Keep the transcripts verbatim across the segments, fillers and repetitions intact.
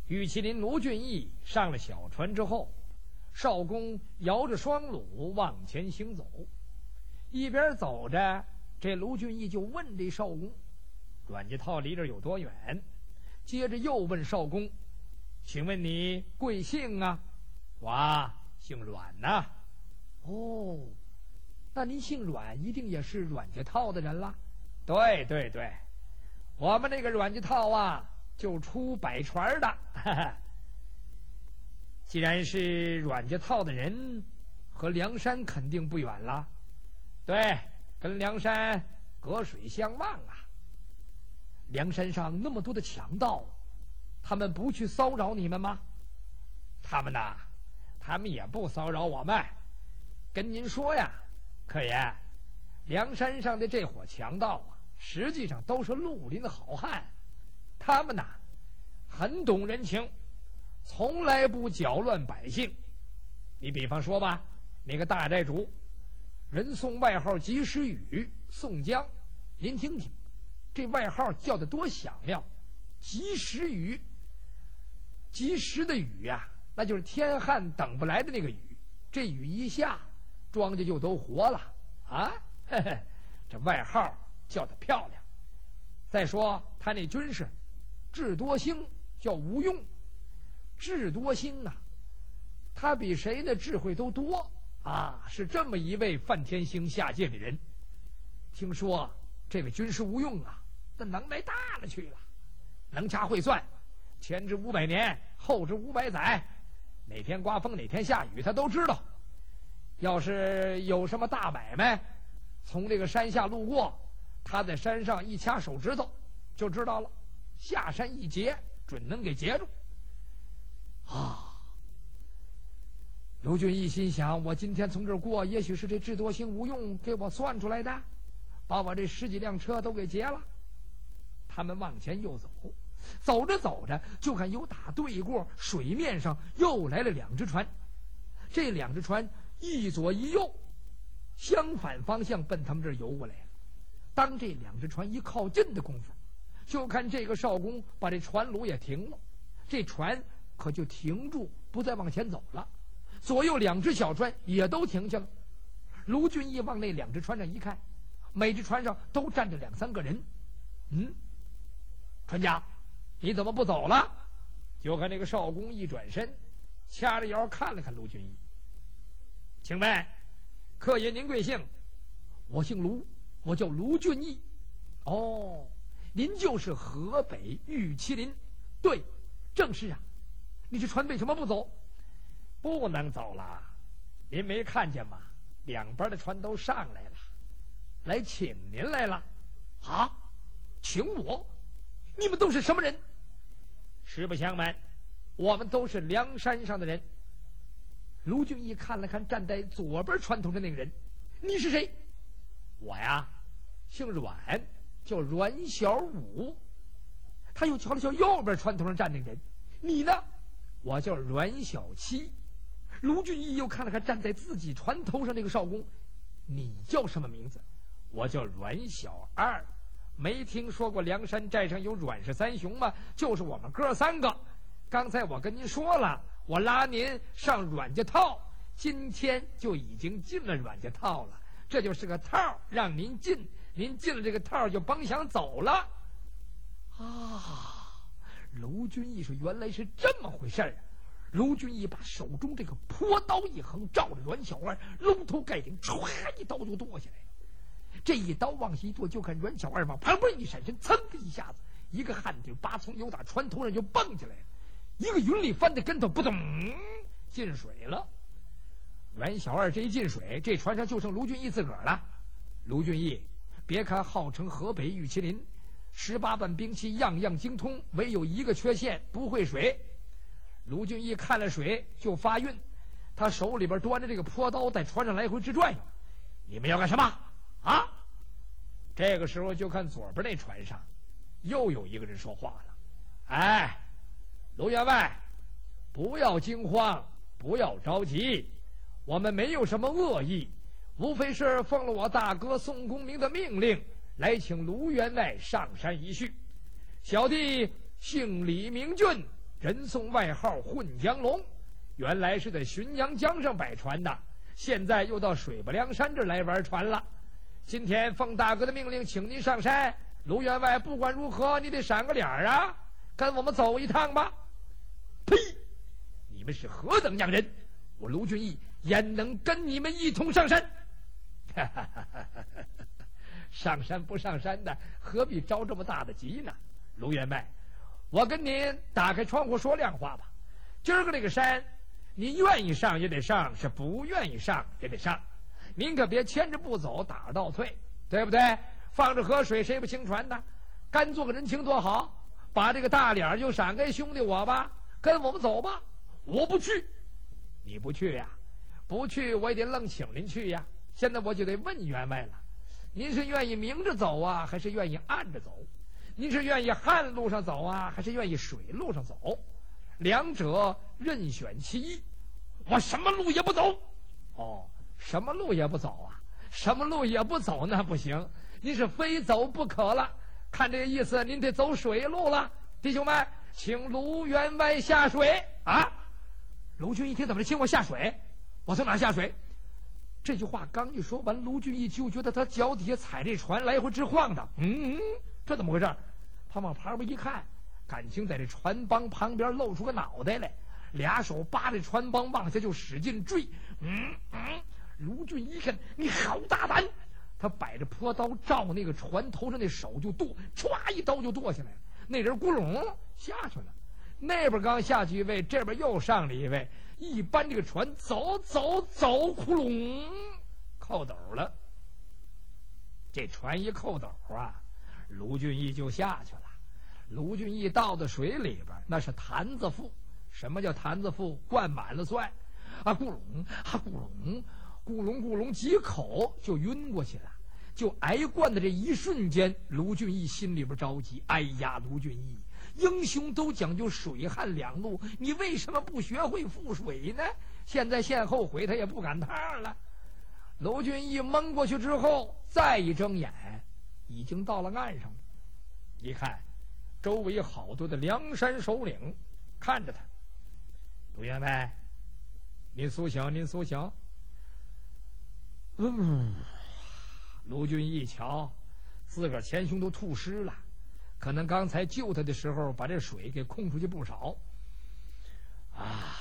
玉麒麟卢俊义上了小船之后，少公摇着双橹往前行走，一边走着，这卢俊义就问这少公：“阮家套离这有多远？”接着又问少公：“请问你贵姓啊？”“我姓阮呐。”“哦，那您姓阮，一定也是阮家套的人了。”“对对对，我们那个阮家套啊，就出摆船的。哈哈。既然是阮家套的人，和梁山肯定不远了。”“对，跟梁山隔水相望啊。”“梁山上那么多的强盗，他们不去骚扰你们吗？”“他们呐，他们也不骚扰我们。跟您说呀，客爷，梁山上的这伙强盗啊，实际上都是绿林的好汉，他们呐，很懂人情，从来不搅乱百姓。你比方说吧，那个大寨主，人送外号及时雨，宋江，您听听，这外号叫得多响亮！及时雨，及时的雨呀、啊，那就是天旱等不来的那个雨。这雨一下，庄稼就都活了啊！嘿嘿，这外号叫得漂亮。再说他那军士，智多星叫吴用，智多星啊，他比谁的智慧都多啊，是这么一位范天星下界的人。听说这位军师吴用啊，那能耐大了去了，能掐会算，前知五百年，后知五百载，哪天刮风哪天下雨他都知道。要是有什么大买卖从这个山下路过，他在山上一掐手指头就知道了，下山一截准能给截住啊！卢俊义心想，我今天从这儿过，也许是这智多星吴用给我算出来的，把我这十几辆车都给劫了。他们往前又走，走着走着，就看有打对过水面上又来了两只船，这两只船一左一右，相反方向奔他们这儿游过来了。当这两只船一靠近的功夫，就看这个少公把这船橹也停了，这船可就停住，不再往前走了。左右两只小船也都停下了。卢俊义往那两只船上一看，每只船上都站着两三个人。嗯，船家，你怎么不走了？就看那个少公一转身，掐着腰看了看卢俊义。请问客爷您贵姓？我姓卢，我叫卢俊义。哦，您就是河北玉麒麟。对，正是啊。你这船为什么不走？不能走了，您没看见吗？两边的船都上来了，来请您来了。啊，请我？你们都是什么人？实不相瞒，我们都是梁山上的人。卢俊义看了看站在左边船头的那个人，你是谁？我呀，姓阮，叫阮小五。他又瞧了瞧右边船头上站那个人，你呢？我叫阮小七。卢俊义又看了看站在自己船头上那个少公，你叫什么名字？我叫阮小二。没听说过梁山寨上有阮氏三雄吗？就是我们哥三个。刚才我跟您说了，我拉您上阮家套，今天就已经进了阮家套了，这就是个套，让您进，您进了这个套就甭想走了。啊，卢俊义说原来是这么回事儿啊！卢俊义把手中这个朴刀一横，照着阮小二龙头盖顶，唰一刀就剁下来了。这一刀往下一剁，就看阮小二往旁边一闪身，噌的一下子，一个旱地八从由打船头上就蹦起来了，一个云里翻的跟头，扑通进水了。阮小二这一进水，这船上就剩卢俊义自个儿了。卢俊义别看号称河北玉麒麟，十八般兵器样样精通，唯有一个缺陷，不会水。卢俊义看了水就发晕，他手里边端着这个朴刀在船上来回直转悠。你们要干什么啊？这个时候就看左边那船上又有一个人说话了。哎，卢员外，不要惊慌，不要着急，我们没有什么恶意，无非是奉了我大哥宋公明的命令，来请卢员外上山一叙。小弟姓李名俊， 人送外号混江龙，原来是在浔阳江上摆船的，现在又到水泊梁山这儿来玩船了。今天奉大哥的命令，请您上山。卢员外，不管如何，你得闪个脸啊，跟我们走一趟吧。呸！你们是何等样人？我卢俊义焉能跟你们一同上山？上山不上山的，何必着这么大的急呢？卢员外，我跟您打开窗户说亮话吧。今儿个这个山，你愿意上也得上，是不愿意上也得上。您可别牵着不走，打着倒退，对不对？放着河水，谁不轻船呢？干做个人情多好，把这个大脸就闪给兄弟我吧，跟我们走吧。我不去。你不去呀？不去我也得愣请您去呀。现在我就得问员外了，您是愿意明着走啊，还是愿意暗着走？您是愿意旱路上走啊，还是愿意水路上走？两者任选其一。我什么路也不走。哦，什么路也不走啊？什么路也不走那不行，您是非走不可了。看这个意思，您得走水路了。弟兄们，请卢员外下水啊！卢俊义听怎么请我下水？我从哪下水？这句话刚一说完，卢俊义就觉得他脚底下踩这船来回直晃的。嗯，这怎么回事？他往旁边一看，感情在这船帮旁边露出个脑袋来，俩手扒着船帮往下就使劲坠。嗯嗯，卢俊义一看，你好大胆！他摆着坡刀照那个船头上那手就剁，歘一刀就剁下来了。那人咕隆下去了，那边刚下去一位，这边又上了一位，一搬这个船走走走，窟窿扣斗了。这船一扣斗啊，卢俊义就下去了。卢俊义倒到水里边，那是坛子腹。什么叫坛子腹？灌满了蒜啊，咕隆啊咕隆咕隆咕隆几口就晕过去了。就挨灌的这一瞬间，卢俊义心里边着急。哎呀，卢俊义，英雄都讲究水旱两路，你为什么不学会覆水呢？现在现后悔，他也不赶趟了。卢俊义蒙过去之后，再一睁眼，已经到了岸上了。一看，周围好多的梁山首领看着他。卢员外，您苏醒，您苏醒。嗯。卢俊义一瞧，自个儿前胸都吐湿了，可能刚才救他的时候把这水给控出去不少。啊！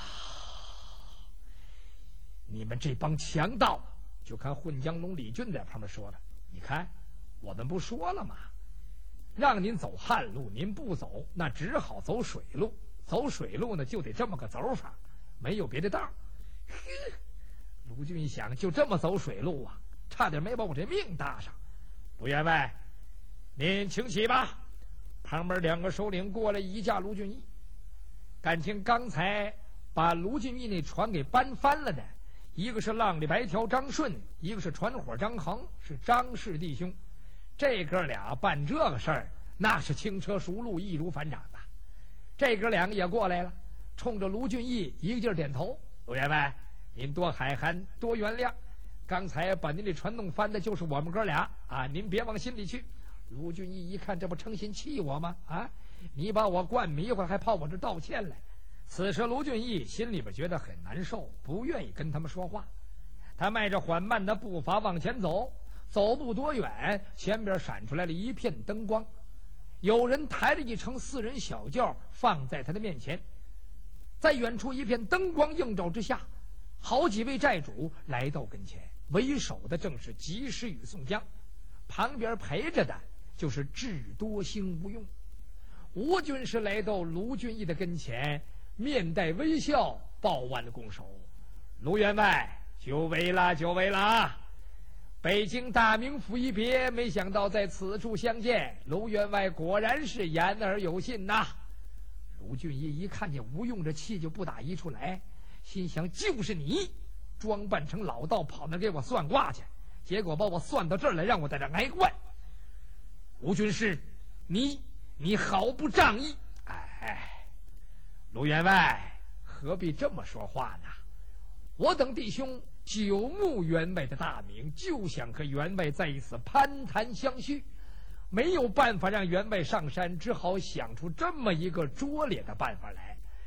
你们这帮强盗！就看混江龙李俊在旁边说了：“你看，我们不说了吗？让您走旱路，您不走，那只好走水路。走水路呢，就得这么个走法，没有别的道。”卢俊义想，就这么走水路啊，差点没把我这命搭上。卢员外，您请起吧。旁边两个首领过来一架卢俊义，感情刚才把卢俊义那船给搬翻了的，一个是浪里白条张顺，一个是船伙张衡，是张氏弟兄。这哥俩办这个事儿，那是轻车熟路，易如反掌的。这哥两个也过来了，冲着卢俊义一个劲儿点头。卢员外，您多海涵，多原谅。刚才把您这船弄翻的就是我们哥俩啊，您别往心里去。卢俊义一看，这不成心气我吗？啊，你把我灌迷糊，还跑我这道歉来。此时卢俊义心里边觉得很难受，不愿意跟他们说话。他迈着缓慢的步伐往前走，走不多远，前边闪出来了一片灯光，有人抬着一乘四人小轿放在他的面前。在远处一片灯光映照之下，好几位寨主来到跟前，为首的正是及时雨宋江，旁边陪着的就是智多星吴用。吴军师来到卢俊义的跟前，面带微笑，抱腕拱手：“卢员外，久违了，久违了啊！北京大名府一别，没想到在此处相见，卢员外果然是言而有信呐。”卢俊义一看见吴用，这气就不打一处来，心想：就是你装扮成老道跑那给我算卦去，结果把我算到这儿来，让我在这挨灌。吴军师，你你毫不仗义！哎，卢员外何必这么说话呢？我等弟兄久慕员外的大名，就想和员外在一起攀谈相叙，没有办法让员外上山，只好想出这么一个拙劣的办法来。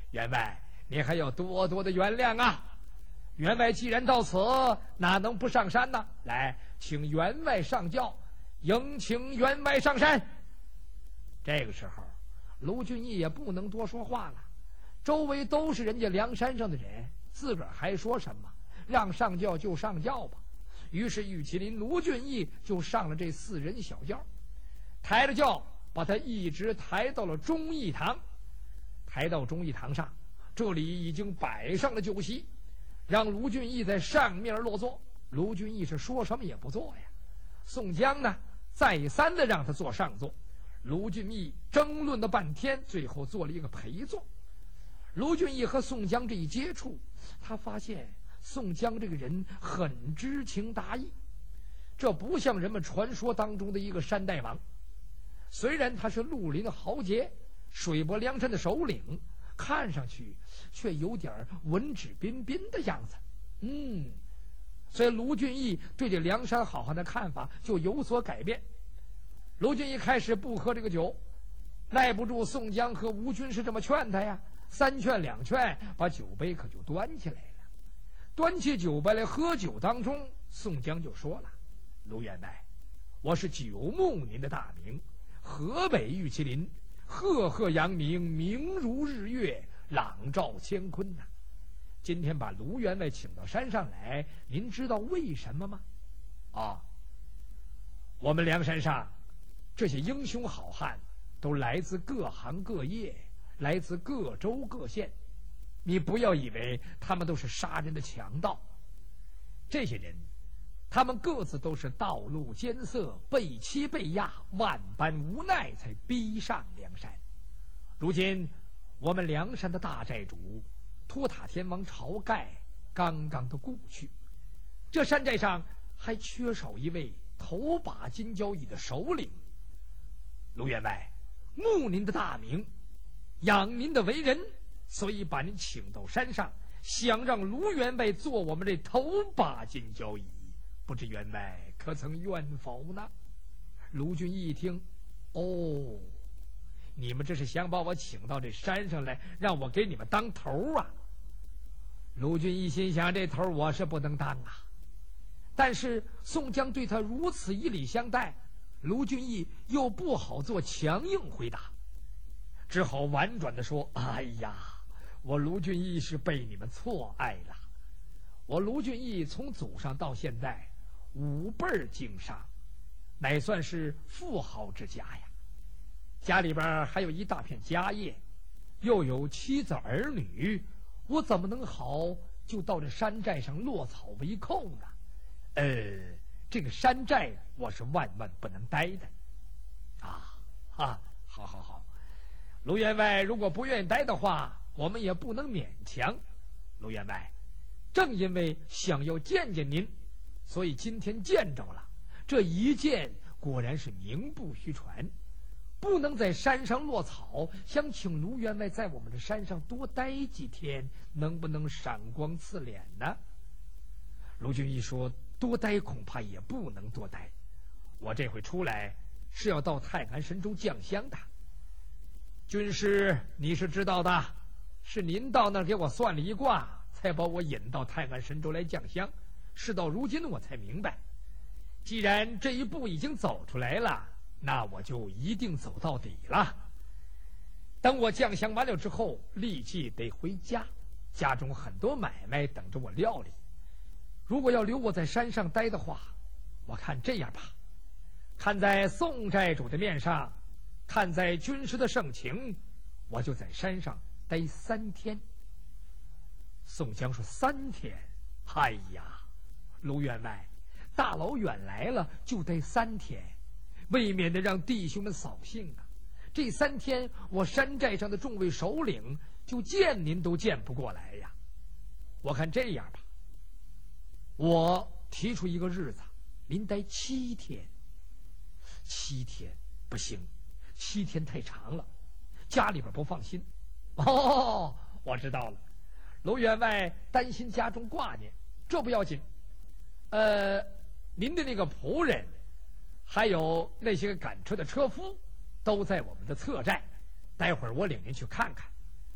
员外，你还要多多的原谅啊！员外既然到此，哪能不上山呢？来，请员外上轿，迎请员外上山。这个时候，卢俊义也不能多说话了，周围都是人家梁山上的人，自个儿还说什么？让上轿就上轿吧。于是玉麒麟、卢俊义就上了这四人小轿，抬着轿把他一直抬到了忠义堂。抬到忠义堂上，这里已经摆上了酒席，让卢俊义在上面落座。卢俊义是说什么也不做呀。宋江呢，再三的让他坐上座。卢俊义争论了半天，最后做了一个陪坐。卢俊义和宋江这一接触，他发现宋江这个人很知情达意，这不像人们传说当中的一个山大王。虽然他是绿林豪杰，水泊梁山的首领，看上去却有点文质彬彬的样子。嗯，所以卢俊义对这梁山好汉的看法就有所改变。卢俊义开始不喝这个酒，耐不住宋江和吴军是这么劝他呀，三劝两劝，把酒杯可就端起来了。端起酒杯来喝酒当中，宋江就说了：“卢员外，我是九牧您的大名，河北玉麒麟，赫赫扬名，名如日月，朗照乾坤呐、啊。今天把卢员外请到山上来，您知道为什么吗？啊，我们梁山上这些英雄好汉都来自各行各业，来自各州各县，你不要以为他们都是杀人的强盗。这些人他们各自都是道路艰涩，被欺被压，万般无奈才逼上梁山。如今我们梁山的大寨主托塔天王晁盖刚刚的故去，这山寨上还缺少一位头把金交椅的首领。卢员外，慕您的大名，仰您的为人，所以把您请到山上，想让卢员外做我们这头把金交椅，不知员外可曾愿否呢？卢俊义一听，哦，你们这是想把我请到这山上来，让我给你们当头啊？卢俊义心想，这头我是不能当啊。但是宋江对他如此以礼相待，卢俊义又不好做强硬回答，只好婉转地说：“哎呀，我卢俊义是被你们错爱了。我卢俊义从祖上到现在五辈经商，乃算是富豪之家呀。家里边还有一大片家业，又有妻子儿女，我怎么能好就到这山寨上落草为寇呢？呃，这个山寨我是万万不能待的。啊啊，好好好，卢员外如果不愿意待的话，我们也不能勉强。卢员外，正因为想要见见您，所以今天见着了。这一见果然是名不虚传，不能在山上落草，想请卢员外在我们的山上多待几天，能不能赏光赐脸呢？卢俊义说：“多待恐怕也不能多待，我这回出来是要到泰安神州降香的。军师你是知道的，是您到那儿给我算了一卦，才把我引到泰安神州来降香。事到如今我才明白，既然这一步已经走出来了，那我就一定走到底了。等我降香完了之后，立即得回家，家中很多买卖等着我料理。如果要留我在山上待的话，我看这样吧，看在宋寨主的面上，看在军师的盛情，我就在山上待三天。”宋江说：“三天？哎呀，卢员外，大老远来了就待三天，未免得让弟兄们扫兴啊！这三天我山寨上的众位首领就见您都见不过来呀。我看这样吧，我提出一个日子，您待七天。七天不行，七天太长了，家里边不放心。哦，我知道了，卢员外担心家中挂念，这不要紧。呃，您的那个仆人，还有那些个赶车的车夫，都在我们的侧寨，待会儿我领您去看看。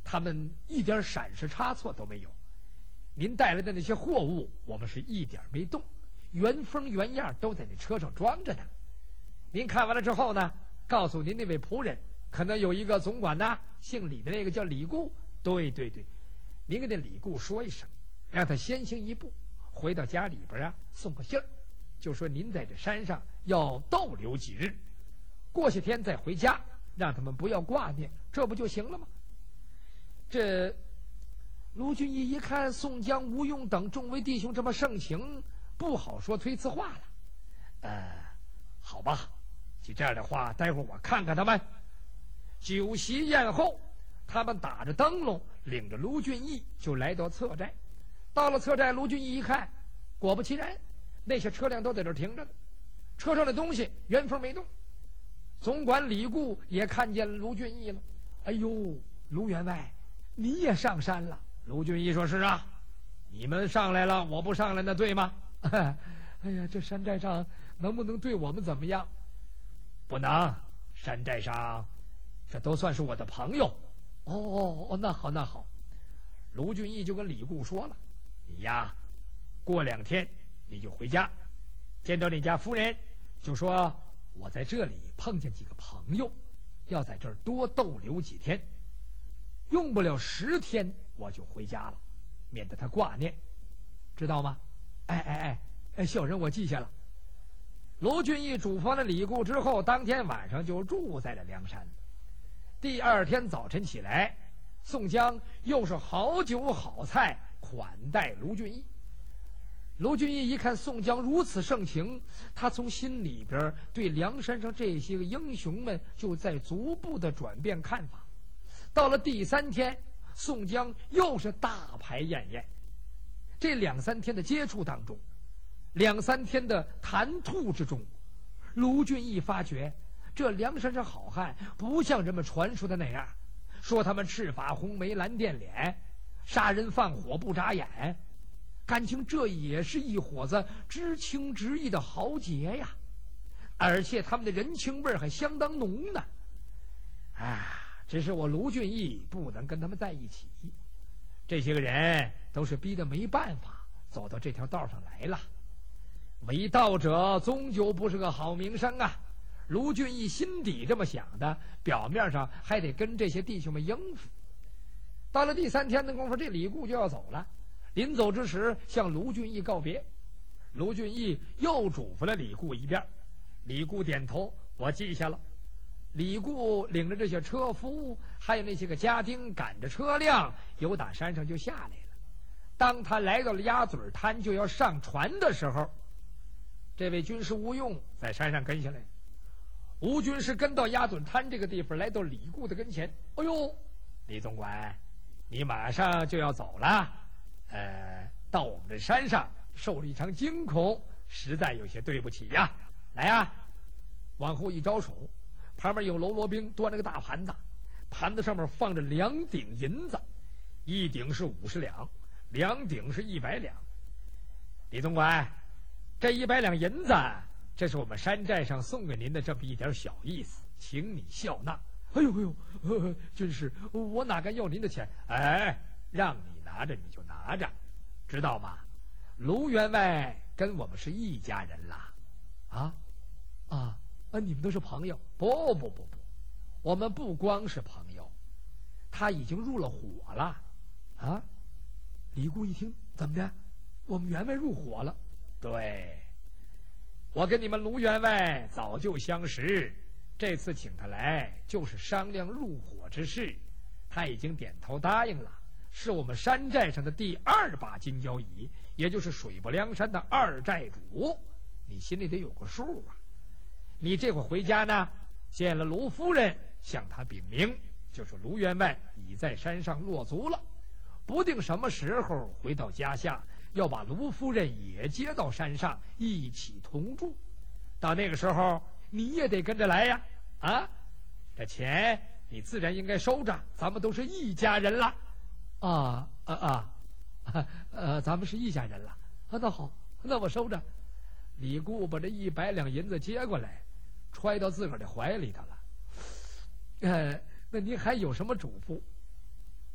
他们一点闪失差错都没有。您带来的那些货物，我们是一点没动，原封原样都在那车上装着呢。您看完了之后呢，告诉您那位仆人，可能有一个总管呐，姓李的那个叫李固。对对对，您跟那李固说一声，让他先行一步，回到家里边啊，送个信儿，就说您在这山上要逗留几日，过些天再回家，让他们不要挂念，这不就行了吗？这卢俊义一看宋江、吴用等众位弟兄这么盛情，不好说推辞话了。呃，好吧，就这样的话，待会儿我看看他们。酒席宴后，他们打着灯笼，领着卢俊义就来到侧寨。到了侧寨，卢俊义一看，果不其然，那些车辆都在这儿停着呢，车上的东西原封没动。总管李固也看见卢俊义了，哎呦，卢员外，你也上山了？卢俊义说：“是啊，你们上来了，我不上来那对吗？”哎呀，这山寨上能不能对我们怎么样？不能，山寨上这都算是我的朋友。哦哦哦，那好那好。卢俊义就跟李固说了：“你呀，过两天你就回家，见到你家夫人，就说我在这里碰见几个朋友，要在这儿多逗留几天，用不了十天我就回家了，免得他挂念，知道吗？”哎哎哎哎，小人我记下了。卢俊义嘱咐了李固之后，当天晚上就住在了梁山。第二天早晨起来，宋江又是好酒好菜款待卢俊义。卢俊义一看宋江如此盛情，他从心里边对梁山上这些个英雄们就在逐步的转变看法。到了第三天，宋江又是大排宴宴。这两三天的接触当中，两三天的谈吐之中，卢俊义发觉这梁山上好汉不像人们传说的那样，说他们赤发红眉蓝靛脸，杀人放火不眨眼，感情这也是一伙子知情知义的豪杰呀，而且他们的人情味还相当浓呢。啊，只是我卢俊义不能跟他们在一起，这些个人都是逼得没办法走到这条道上来了。为道者终究不是个好名声啊！卢俊义心底这么想的，表面上还得跟这些弟兄们应付。到了第三天的功夫，这李固就要走了。临走之时，向卢俊义告别。卢俊义又嘱咐了李固一遍，李固点头，我记下了。李固领着这些车夫，还有那些个家丁，赶着车辆，由打山上就下来了。当他来到了鸭嘴滩，就要上船的时候，这位军师吴用在山上跟下来。吴军师跟到鸭嘴滩这个地方，来到李固的跟前。哎呦，李总管，你马上就要走了，呃，到我们这山上受了一场惊恐，实在有些对不起呀。来呀，往后一招手，旁边有喽啰兵端着个大盘子，盘子上面放着两顶银子，一顶是五十两，两顶是一百两。李总管，这一百两银子，这是我们山寨上送给您的这么一点小意思，请你笑纳。哎呦哎呦，呃，军师，我哪敢要您的钱？哎，让你拿着你就拿着，知道吗？卢员外跟我们是一家人啦。啊啊啊！你们都是朋友？不不不不，我们不光是朋友，他已经入了伙了。啊！李固一听，怎么的？我们员外入伙了？对，我跟你们卢员外早就相识，这次请他来就是商量入伙之事，他已经点头答应了，是我们山寨上的第二把金交椅，也就是水泊梁山的二寨主，你心里得有个数啊。你这会回家呢，见了卢夫人，向他禀明，就说卢员外已在山上落足了，不定什么时候回到家下，要把卢夫人也接到山上一起同住。到那个时候，你也得跟着来呀！啊，这钱你自然应该收着，咱们都是一家人了。啊啊啊，呃，咱们是一家人了。啊，那好，那我收着。李固把这一百两银子接过来，揣到自个儿的怀里头了。呃，那您还有什么嘱咐？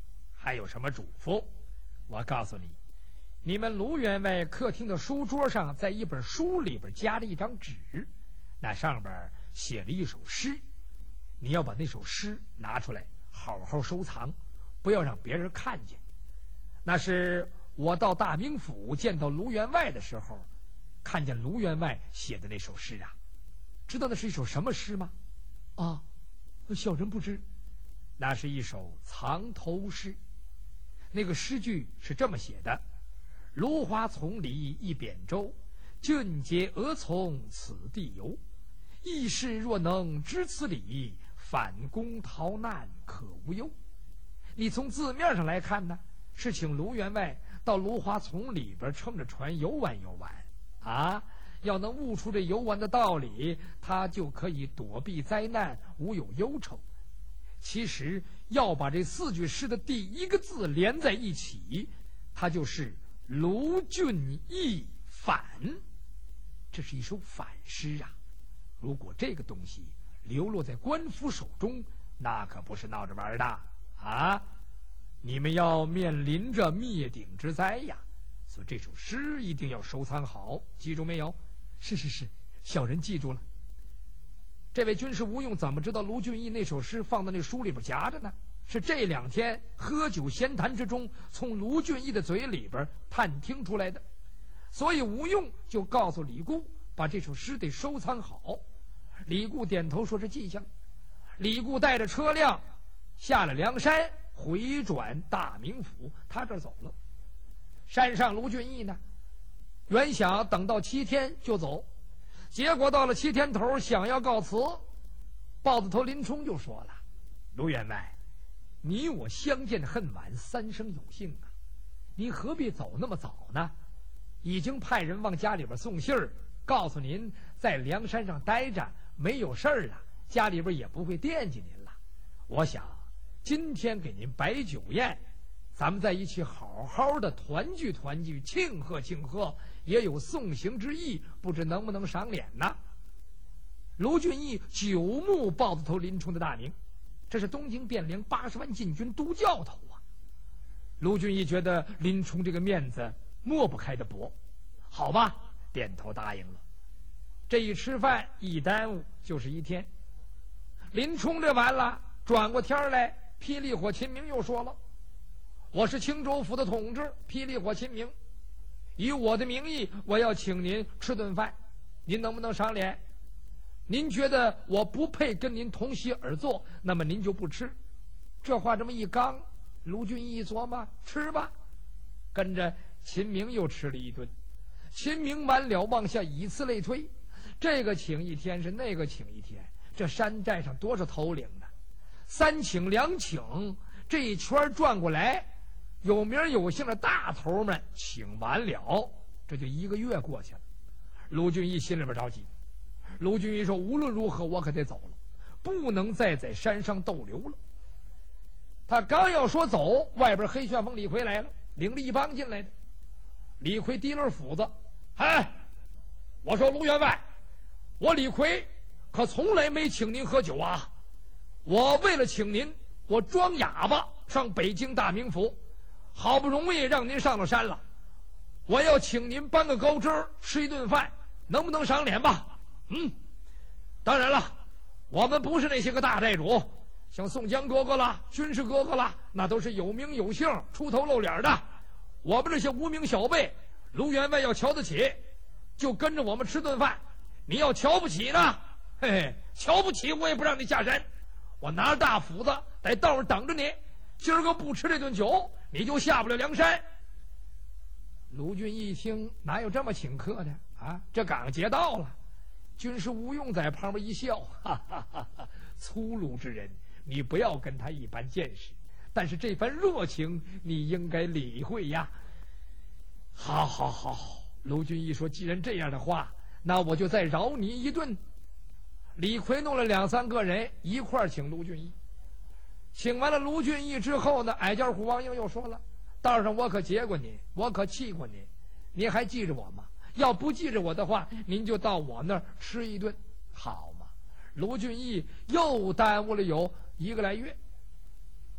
还有什么嘱咐？我告诉你，你们卢员外客厅的书桌上，在一本书里边夹了一张纸，那上边写了一首诗。你要把那首诗拿出来，好好收藏，不要让别人看见。那是我到大名府见到卢员外的时候，看见卢员外写的那首诗啊。知道那是一首什么诗吗？啊，小人不知。那是一首藏头诗。那个诗句是这么写的：芦花丛里一扁舟，俊杰俄从此地游。义士若能知此理，反攻逃难可无忧。你从字面上来看呢，是请卢员外到芦花丛里边乘着船游玩游玩啊。要能悟出这游玩的道理，他就可以躲避灾难，无有忧愁。其实要把这四句诗的第一个字连在一起，它就是卢俊义反。这是一首反诗啊！如果这个东西流落在官府手中，那可不是闹着玩的啊！你们要面临着灭顶之灾呀！所以这首诗一定要收藏好，记住没有？是是是，小人记住了。这位军师吴用怎么知道卢俊义那首诗放到那书里边夹着呢？是这两天喝酒闲谈之中，从卢俊义的嘴里边探听出来的。所以吴用就告诉李固，把这首诗得收藏好。李固点头说是记下了。李固带着车辆下了梁山，回转大名府，他这儿走了。山上卢俊义呢，原想等到七天就走，结果到了七天头想要告辞，豹子头林冲就说了：卢员外，你我相见恨晚，三生有幸啊，你何必走那么早呢？已经派人往家里边送信儿，告诉您在梁山上待着没有事儿了，家里边也不会惦记您了。我想今天给您摆酒宴，咱们在一起好好的团聚团聚，庆贺庆贺，也有送行之意，不知能不能赏脸呢？卢俊义久慕豹子头林冲的大名，这是东京汴梁八十万禁军都教头啊。卢俊义觉得林冲这个面子抹不开的薄，好吧，点头答应了。这一吃饭一耽误就是一天。林冲这完了，转过天来，霹雳火秦明又说了：我是青州府的统治，霹雳火秦明，以我的名义，我要请您吃顿饭，您能不能赏脸？您觉得我不配跟您同席而坐，那么您就不吃。这话这么一刚，卢俊义一琢磨，吃吧。跟着秦明又吃了一顿。秦明完了，往下以此类推，这个请一天是那个请一天，这山寨上多少头领呢？三请两请，这一圈转过来，有名有姓的大头们请完了，这就一个月过去了。卢俊义心里边着急。卢俊义说：无论如何我可得走了，不能再在山上逗留了。他刚要说走，外边黑旋风李逵来了，领着一帮进来的。李逵提了斧子：哎，我说卢员外，我李逵可从来没请您喝酒啊！我为了请您，我装哑巴上北京大名府，好不容易让您上了山了，我要请您搬个高枝吃一顿饭，能不能赏脸吧？嗯，当然了，我们不是那些个大寨主，像宋江哥哥啦、军师哥哥啦，那都是有名有姓、出头露脸的。我们这些无名小辈，卢员外要瞧得起，就跟着我们吃顿饭。你要瞧不起呢，嘿嘿，瞧不起我也不让你下山。我拿着大斧子在道上等着你，今儿个不吃这顿酒，你就下不了梁山。卢俊义一听，哪有这么请客的啊？这赶劫到了。军师吴用在旁边一笑，哈哈哈哈，粗鲁之人，你不要跟他一般见识，但是这番热情你应该理会呀。好好好，卢俊义说，既然这样的话，那我就再饶你一顿。李逵弄了两三个人一块儿请卢俊义。请完了卢俊义之后呢，矮脚虎王英又说了：道上我可劫过你，我可气过你，您还记着我吗？要不记着我的话，您就到我那儿吃一顿，好吗？卢俊义又耽误了有一个来月。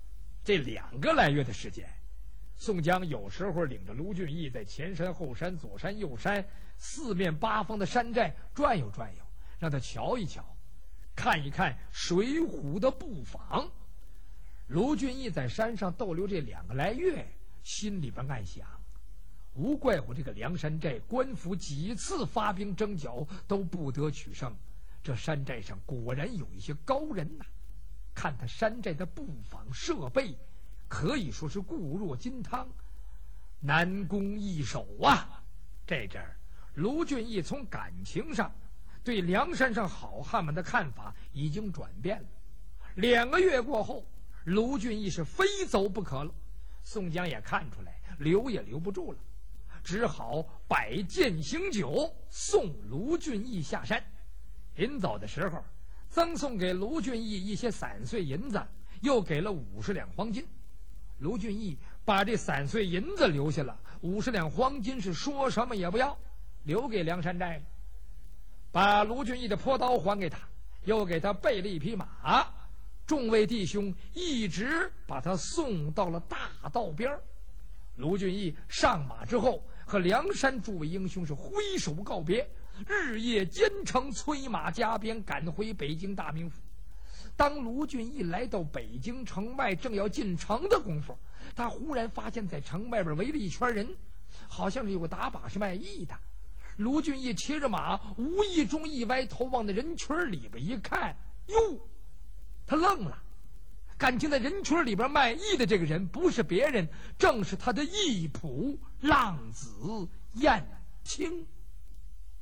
这两个来月的时间，宋江有时候领着卢俊义在前山后山左山右山四面八方的山寨转悠转悠，让他瞧一瞧，看一看水浒的布防。卢俊义在山上逗留这两个来月，心里边暗想，无怪乎这个梁山寨官府几次发兵征剿都不得取胜，这山寨上果然有一些高人呐、啊。看他山寨的布防设备，可以说是固若金汤，难攻易守啊。这阵儿卢俊义从感情上对梁山上好汉们的看法已经转变了。两个月过后，卢俊义是非走不可了。宋江也看出来留也留不住了，只好摆践行酒送卢俊义下山。临走的时候，赠送给卢俊义一些散碎银子，又给了五十两黄金。卢俊义把这散碎银子留下了，五十两黄金是说什么也不要，留给梁山寨了。把卢俊义的坡刀还给他，又给他备了一匹马。众位弟兄一直把他送到了大道边。卢俊义上马之后，和梁山诸位英雄是挥手告别，日夜兼程，催马加鞭赶回北京大名府。当卢俊义来到北京城外，正要进城的功夫，他忽然发现在城外边围了一圈人，好像是有个打把式卖艺的。卢俊义骑着马，无意中一歪头往那人群里边一看，哟，他愣了，感情在人群里边卖艺的这个人不是别人，正是他的义仆浪子燕青。